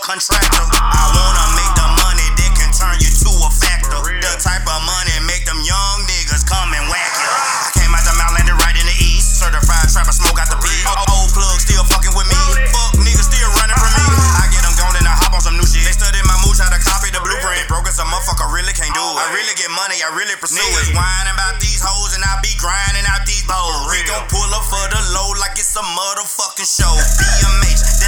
contractor. I wanna make the money that can turn you to a factor. The type of money make them young niggas come and whack you. I came out the mouth, landed right in the east. Certified trapper, smoke out the beat. Old plug still fucking with me. Fuck niggas still running from me. I get them gone and I hop on some new shit. They study my moves, try to copy the blueprint. Broke as a motherfucker, really can't do it. I really get money, I really pursue it. Whining about these hoes and I be grinding out these bowls. We gon' pull up for the low like it's a motherfucking show. BMH.